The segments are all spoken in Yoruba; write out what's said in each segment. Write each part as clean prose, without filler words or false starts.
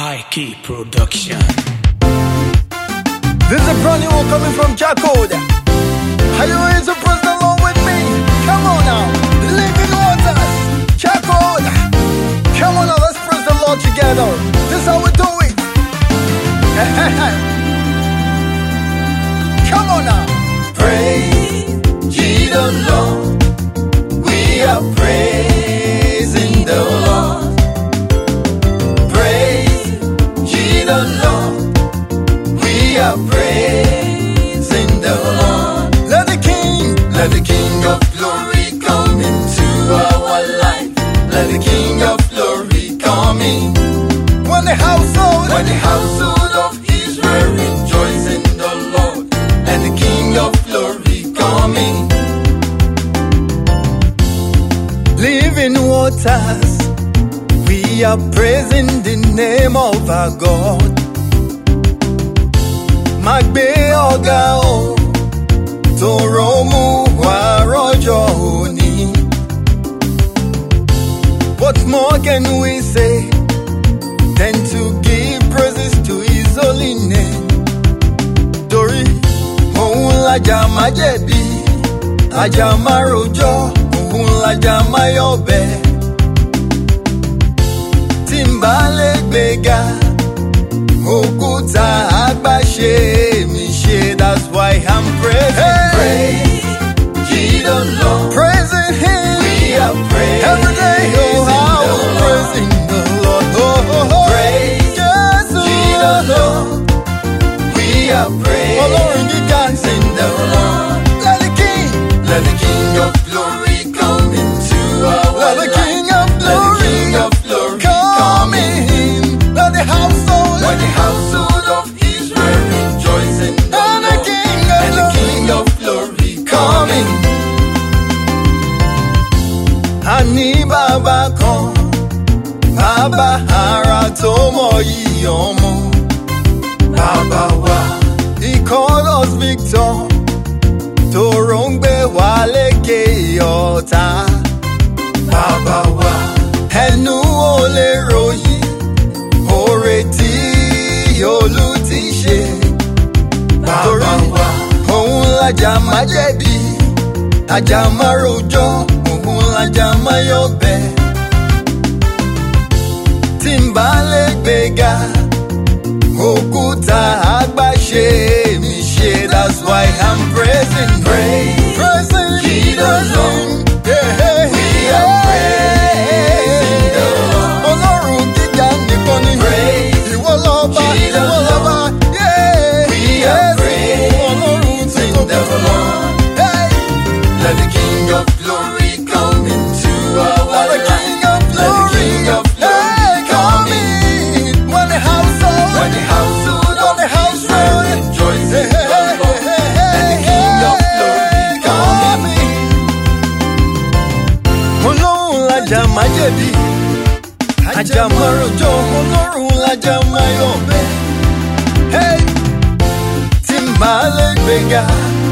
High Key Production. This is a brand new one coming from Jacoda. Are you ready to praise the Lord with me? Come on now, living waters, Jacoda. Come on now, let's praise the Lord together. This is how we do it. Come on now. Praise ye the Lord. We are praising the Lord. Praise ye the Lord. We are praising the Lord. Let the King of glory come into our life. Let the King of glory come in. when the household of Israel rejoice in the Lord. Let the King of glory come in. living waters, we are praising the name of our God. Magbe ọ̀gá o, toro mu wa rojo oni. What more can we say than to give praises to His holy name? Torí òun lajà má jẹ̀bi, lajà má rojọ́, òun lajà má yọ̀bẹ. Tí n bá lè gbéga, òkúta àgbàṣe mi ṣe. That's why I'm praising. Praise ye the Lord. Praising Him. We are praising Every day, oh, how the we're Lord. praising the Lord. Oh, oh, oh. Praise yes, ye the Lord. We are Ọlọ́run gíga praising the Lord. Let the King of glory come into our Let the life. King of Let the glory King of glory come in. Let the household When the household of Israel rejoice in the and the Lord. King of And the glory King of glory come in. Àní bàbá kan, bàbá ara tó mọ iyì ọmọ. Baba wa, He called us Victor, tòrò ń gbé wa lékè ọ̀tá. Baba wa, Ẹnu ò lè ròyìn oore tí Olú ti ṣe. Baba wa, Òun lajà má jẹ̀bi, lajà má rojọ́, òun lajà má yọ̀bẹ. Tí n bá lè gbéga, òkúta àgbàṣe mi ṣe. That's why I'm praising. Praising ye the Lord. Yeah. We are praising the Lord. Ọlọ́run gíga nìkan ni. Praise Ìwọ lọ́ba, ye the ìwọ lọ́ba. Lord. Yeah. We are Ọlọ́run tí praising kò the tó. Lord. Hey. Let the King of glory come into our Let the life. King of Let the glory, King of glory hey, come in. When the household, When the household of the household, Israel rejoice hey, in the Lord. Let the King of glory come in. Ọlọ́run lajà má jẹ̀bi, lajà má rojọ́, Ọlọ́run lajà má yọ̀bẹ. Hey, tí n bá lè gbéga,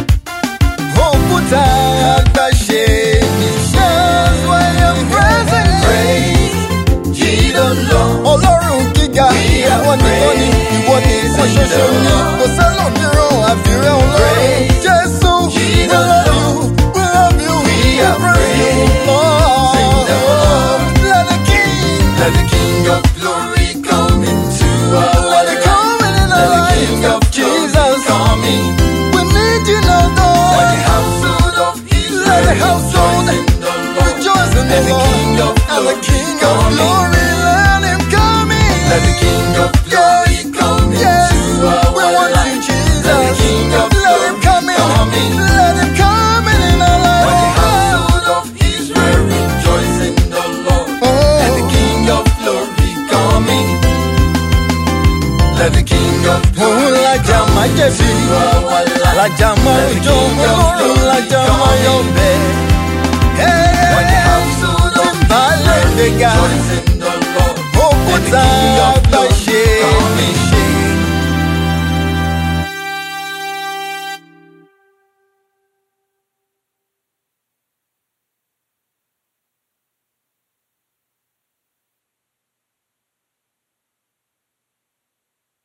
òkúta àgbàṣe mi ṣe. That's why I'm praising. Praise ye the Lord. Ọlọ́run gíga, ìwọ nìkan ni, ìwọ ni ìkan ṣoṣo ni, kò sẹ́lòmíràn àfirẹ́ Ọlọ́run. Jésù, we love you, we love you, we praise you, praising the Lord. Let the King, Let the King of glory come into our let the life. come in Let our the King life, of glory Jesus. come in. We need you now, When the Lord. household of Let the Israel household rejoice in the Lord. rejoice in the And the Lord. King of And the glory King of come in. glory, let Him come in. Let the King of glory come Yes, into we our want you, life. Jesus. Let the King of Let Him glory come in. come in. Let Him come in our When the life. household of Israel rejoice in the Lord. Oh. And the King of glory come in. Let the King of Òun glory lajà má jẹ̀bi, to our life. lajà má rojọ́, Ọlọ́run lajà má yọ̀bẹ. When the household Tí of n bá lè Israel gbéga, rejoice in